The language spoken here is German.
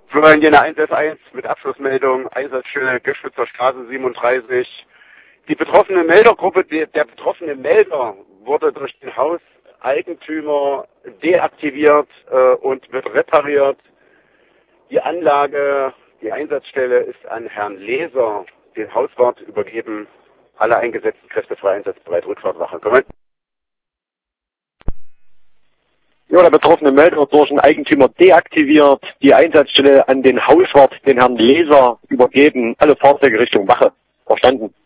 Florian Jena 1F1 mit Abschlussmeldung, Einsatzstelle Geschützer Straße 37. Die betroffene Meldergruppe, der betroffene Melder wurde durch den Hauseigentümer deaktiviert und wird repariert. Die Anlage, die Einsatzstelle ist an Herrn Leser, den Hauswart, übergeben. Alle eingesetzten Kräfte frei einsatzbereit, Rückfahrtwache. Kommen. Ja, der betroffene Melder wird durch den Eigentümer deaktiviert, die Einsatzstelle an den Hauswart, den Herrn Leser, übergeben. Alle Fahrzeuge Richtung Wache. Verstanden.